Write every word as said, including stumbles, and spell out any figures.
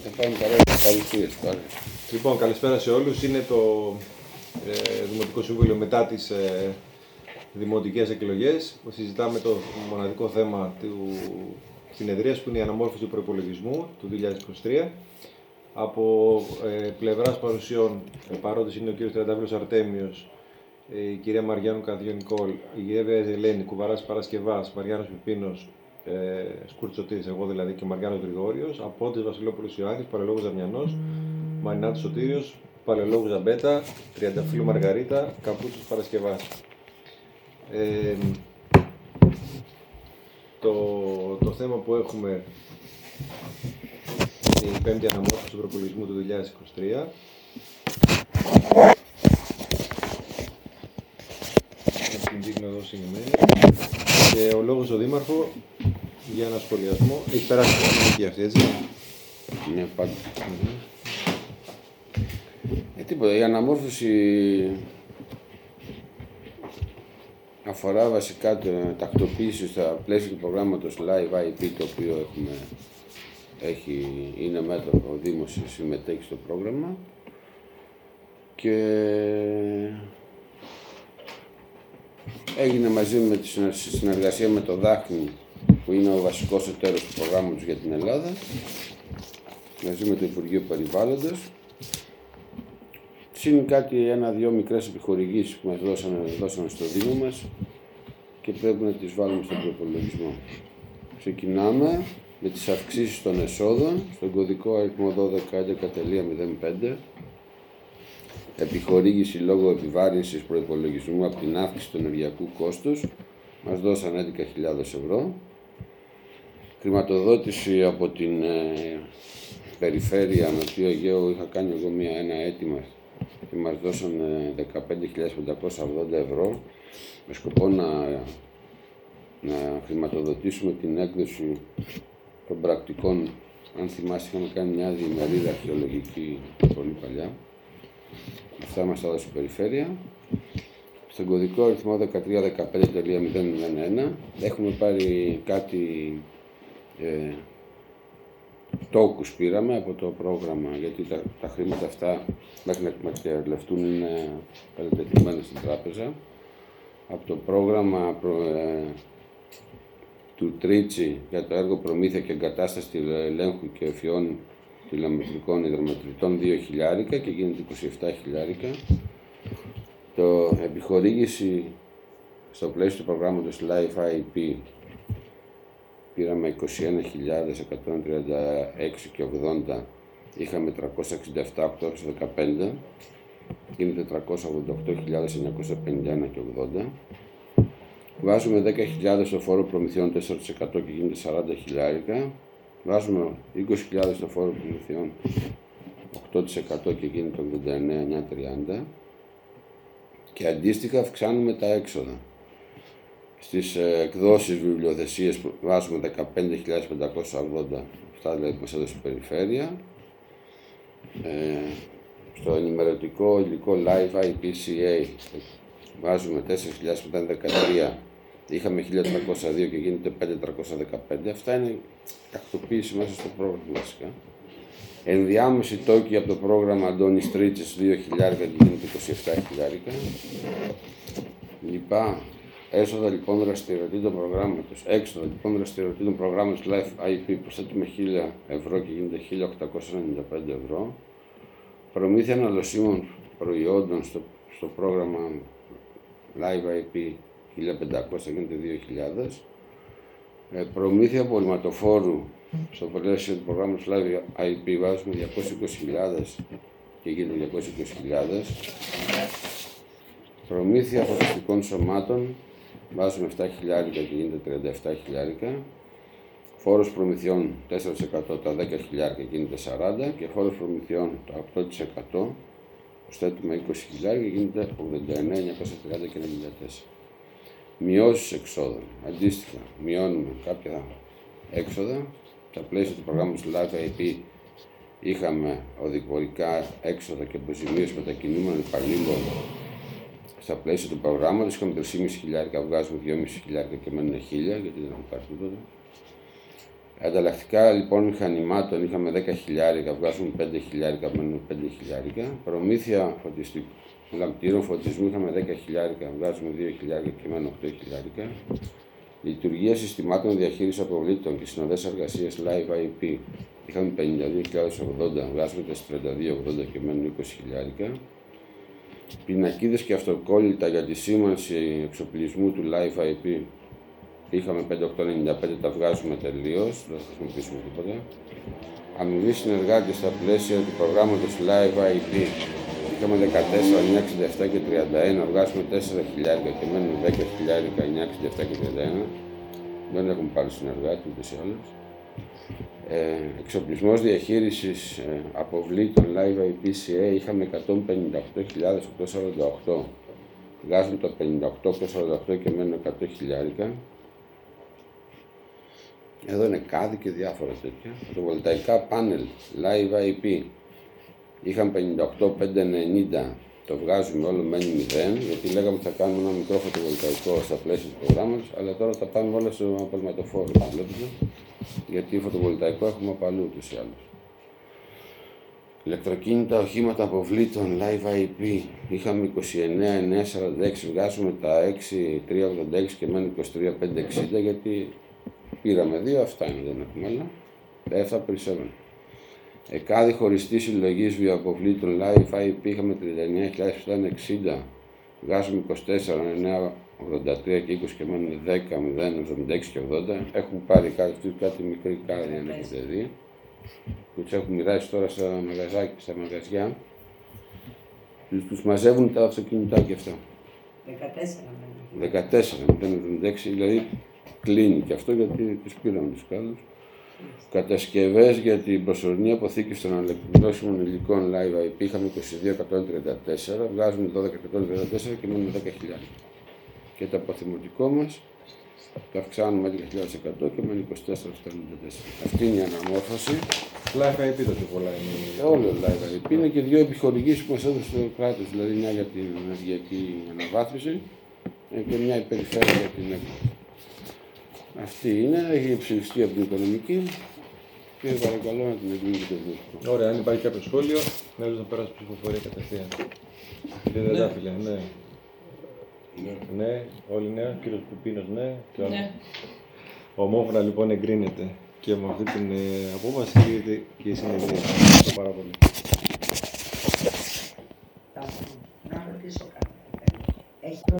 Λοιπόν, καλησπέρα σε όλους. Είναι το ε, Δημοτικό Συμβούλιο μετά τις ε, δημοτικές εκλογές. Συζητάμε το μοναδικό θέμα του συνεδρίας που είναι η αναμόρφωση του προϋπολογισμού του δύο χιλιάδες είκοσι τρία. Από ε, πλευράς παρουσιών ε, παρόντες είναι ο κύριος Τριαντάφυλλος Αρτέμιος, ε, η κυρία Μαριάννου Καδιονικόλ, η κυρία Ελένη, Κουβαράς Παρασκευάς, Μαριάννος Πιπίνος, ε, Σκουρτσοτήρης, εγώ δηλαδή, και Μαριάννος Γρηγόριος, Απόντης Βασιλόπουλος Ιωάννης, Παλαιολόγος Δαμιανός, Μαρινάτος Σωτήριος, Παλαιολόγος Ζαμπέτα, Τριανταφύλλου Μαργαρίτα, Καπούτσος Παρασκευάς. Ε, το, το θέμα που έχουμε είναι η πέμπτη αναμόρφωση του προϋπολογισμού του δύο χιλιάδες είκοσι τρία. Την δείχνω εδώ συγκεκριμένη. Και ο λόγος ο Δήμαρχο για ένα σχολιασμό. Έχει περάσει το χρόνο αυτή, έτσι. Ναι, πάντα. Mm-hmm. Ε, τίποτα, η αναμόρφωση αφορά βασικά την τακτοποίηση στα πλαίσια του προγράμματος Live άι πι, το οποίο έχουμε, έχει, είναι μέτωπο, ο Δήμος συμμετέχει στο πρόγραμμα και έγινε μαζί με τη συνεργασία με το Δάχνη, που είναι ο βασικός εταίρος του προγράμματος για την Ελλάδα, μαζί με το Υπουργείο Περιβάλλοντος. Συν κάτι, ένα-δυο μικρές επιχορηγήσεις που μας δώσανε, δώσανε στο Δήμο μας και πρέπει να τις βάλουμε στον προϋπολογισμό. Ξεκινάμε με τις αυξήσεις των εσόδων στον κωδικό αριθμό δώδεκα έντεκα μηδέν πέντε. Επιχορήγηση λόγω επιβάρυνσης προϋπολογισμού από την αύξηση του ενεργειακού κόστους μας δώσαν έντεκα χιλιάδες ευρώ. Χρηματοδότηση από την ε, περιφέρεια Νοτιού Αιγαίου, είχα κάνει εγώ μια, ένα αίτημα και μας δώσαν δεκαπέντε χιλιάδες πεντακόσια ογδόντα ευρώ με σκοπό να, να χρηματοδοτήσουμε την έκδοση των πρακτικών. Αν θυμάστε, είχαμε κάνει μια διημερίδα αρχαιολογική πολύ παλιά. Αυτά μας έδωσε η περιφέρεια. Στον κωδικό αριθμό δεκατρία δεκαπέντε μηδέν μηδέν ένα έχουμε πάρει κάτι ε, τόκους πήραμε από το πρόγραμμα, γιατί τα, τα χρήματα αυτά μέχρι να εκμεταλλευτούν είναι κατατεθειμένα στην τράπεζα. Από το πρόγραμμα προ, ε, του Τρίτσι για το έργο προμήθεια και εγκατάσταση ελέγχου και ευφυών τηλεμετρικών υδρομετρητών δύο χιλιάρικα και γίνεται είκοσι επτά χιλιάρικα. Το επιχορήγηση στο πλαίσιο του προγράμματος Live άι πι πήραμε είκοσι ένα χιλιάδες εκατόν τριάντα έξι και ογδόντα, είχαμε τριακόσια εξήντα επτά χιλιάδες οκτακόσια δεκαπέντε, γίνεται τριακόσια ογδόντα οκτώ χιλιάδες εννιακόσια πενήντα ένα και ογδόντα. Βάζουμε δέκα χιλιάδες στο φόρο προμηθειών τέσσερα τοις εκατό και γίνεται σαράντα χιλιάρικα. Βάζουμε είκοσι χιλιάδες στο φόρο προμηθειών οκτώ τοις εκατό και γίνεται ογδόντα εννέα χιλιάδες εννιακόσια τριάντα. Και αντίστοιχα αυξάνουμε τα έξοδα. Στις εκδόσεις βιβλιοθεσίες βάζουμε δεκαπέντε χιλιάδες πεντακόσια ογδόντα, αυτά δηλαδή που μας έδωσε η περιφέρεια. Ε, στο ενημερωτικό υλικό Live άι πι σι έι βάζουμε τέσσερα χιλιάδες πεντακόσια δεκατρία, είχαμε χίλια τριακόσια δύο και γίνεται πέντε χιλιάδες τριακόσια δεκαπέντε. Αυτά είναι τακτοποίηση μέσα στο πρόγραμμα βασικά. Ενδιάμεση τόκη από το πρόγραμμα Αντώνης Τρίτσης δύο χιλιάδες και γίνεται είκοσι επτά χιλιάδες. Λοιπά. Έσοδα λοιπόν δραστηριοτήτων προγράμματος, έξοδα λοιπόν δραστηριοτήτων προγράμματος Live άι πι προσθέτουμε χίλια ευρώ και γίνεται χίλια οκτακόσια ενενήντα πέντε ευρώ. Προμήθεια αναλωσίμων προϊόντων στο, στο πρόγραμμα Live άι πι χίλια πεντακόσια γίνεται δύο χιλιάδες. Ε, προμήθεια απορριμματοφόρου στο πλαίσιο του προγράμματος Live άι πι βάζουμε διακόσιες είκοσι χιλιάδες και γίνεται διακόσιες είκοσι χιλιάδες. Προμήθεια φωτιστικών σωμάτων βάζουμε επτά χιλιάδες και γίνεται τριάντα επτά χιλιάδες. Φόρος προμηθειών τέσσερα τοις εκατό τα δέκα χιλιάδες και γίνεται σαράντα και φόρος προμηθειών τα οκτώ τοις εκατό προσθέτουμε είκοσι χιλιάδες και γίνεται ογδόντα εννέα χιλιάδες εννιακόσια τριάντα και ενενήντα τέσσερα. Μειώσεις εξόδων. Αντίστοιχα, μειώνουμε κάποια έξοδα. Στα πλαίσια του προγράμματος Live άι πι είχαμε οδικορικά έξοδα και αποζημίωση μετακινούμενων υπαλλήλων. Στα πλαίσια του προγράμματος είχαμε τρία και μισό χιλιάδες, βγάζουμε δύο και μισό χιλιάδες και μένουν χίλια γιατί δεν έχουμε πάρει τίποτα. Ανταλλακτικά λοιπόν μηχανημάτων είχαμε δέκα χιλιάρικα, βγάζουμε πέντε χιλιάρικα, μένουμε πέντε χιλιάρικα. Προμήθεια λαμπτήρων φωτισμού είχαμε δέκα χιλιάρικα, βγάζουμε δύο χιλιάρικα και μένουμε οκτώ χιλιάρικα. Λειτουργία συστημάτων διαχείρισης αποβλήτων και συνοδές εργασίας Live άι πι είχαμε πενήντα δύο χιλιάδες ογδόντα, βγάζουμε τα τριάντα δύο χιλιάδες ογδόντα και μένουν είκοσι χιλιάρικα. Πινακίδες και αυτοκόλλητα για τη σήμανση εξοπλισμού του Live άι πι είχαμε πέντε χιλιάδες οκτακόσια ενενήντα πέντε, τα βγάζουμε τελείως, δεν θα χρησιμοποιήσουμε τίποτα. Αμοιβή συνεργάτες στα πλαίσια του προγράμματος Live άι πι είχαμε δεκατέσσερα χιλιάδες εννιακόσια εξήντα επτά και τριάντα ένα, βγάζουμε τέσσερα χιλιάρικα και μένουν δέκα χιλιάρικα εννιακόσια εξήντα επτά και τριάντα ένα. Δεν έχουμε πάρει συνεργάτη ούτως ή άλλως. Ε, εξοπλισμός διαχείρισης ε, αποβλήτων Live άι πι σι έι είχαμε εκατόν πενήντα οκτώ χιλιάδες οκτακόσια σαράντα οκτώ. Βγάζουμε το πενήντα οκτώ χιλιάδες οκτακόσια σαράντα οκτώ και μένουν εκατό χιλιάρικα. Εδώ είναι κάδι και διάφορα τέτοια. Φωτοβολταϊκά πάνελ Live άι πι είχαμε πενήντα οκτώ χιλιάδες πεντακόσια ενενήντα, το βγάζουμε όλο, μένει μηδέν, γιατί λέγαμε ότι θα κάνουμε ένα μικρό φωτοβολταϊκό στα πλαίσια του προγράμματος, αλλά τώρα τα πάμε όλα στο αποσματοφόρο, βλέπετε, γιατί φωτοβολταϊκό έχουμε από αλλού ούτως ή άλλως. Ηλεκτροκίνητα οχήματα αποβλήτων Live άι πι είχαμε είκοσι εννέα χιλιάδες εννιακόσια σαράντα έξι, βγάζουμε τα έξι χιλιάδες τριακόσια ογδόντα έξι και μένουν είκοσι τρία χιλιάδες πεντακόσια εξήντα, γιατί πήραμε δύο, αυτά είναι, δεν έχουμε άλλα. Τα εφτά περισσεύουν. Εκάδη χωριστή συλλογή βιοαποβλήτων Live άι πι είχαμε τριάντα εννέα χιλιάδες επτακόσια εξήντα, βγάζουμε είκοσι τέσσερα χιλιάδες εννιακόσια ογδόντα τρία και είκοσι και μένουν δέκα χιλιάδες εβδομήντα έξι και ογδόντα. Έχουν πάρει κάτι, κάτι μικρή κάρη, αν έχετε δει, που τους έχουν μοιράσει τώρα στα μαγαζάκια, στα μαγαζιά. Τους, τους μαζεύουν τα αυτοκινητάκια αυτά. δεκατέσσερα. δεκατέσσερα χιλιάδες εβδομήντα έξι, δηλαδή κλείνει και αυτό γιατί τους πήραμε τους κάδους. Κατασκευές για την προσωρινή αποθήκευση των ανακυκλώσιμων υλικών Live άι πι είχαμε είκοσι δύο χιλιάδες εκατόν τριάντα τέσσερα, βγάζουμε δώδεκα χιλιάδες εκατόν τριάντα τέσσερα και μένουμε δέκα χιλιάδες. Και το αποθυμωτικό μας το αυξάνουμε έντεκα χιλιάδες εκατό και μένει είκοσι τέσσερα χιλιάδες εβδομήντα τέσσερα. Αυτή είναι η αναμόρφωση. Live άι πι το πιο πολλά είναι. Όλο Live άι πι είναι και δύο επιχορηγήσεις που μας έδωσε το κράτος, δηλαδή μια για την ενεργειακή αναβάθμιση και μια η περιφέρεια για την έκδοση. Αυτή είναι, έχει ψηφιστεί από την οικονομική και παρακαλώ να την εγκρίνετε το δημοτικό. Ωραία, αν υπάρχει κάποιο σχόλιο, να να περάσει ψηφοφορία κατευθείαν. Κύριε Δεντάφυλλε, ναι. Ναι. Ναι, όλοι ναι, ο κύριος Πουπίνος ναι. Ναι. Ομόφωνα λοιπόν εγκρίνεται και με αυτή την ε, απόφαση και η συνεδρία. Ευχαριστώ πάρα πολύ.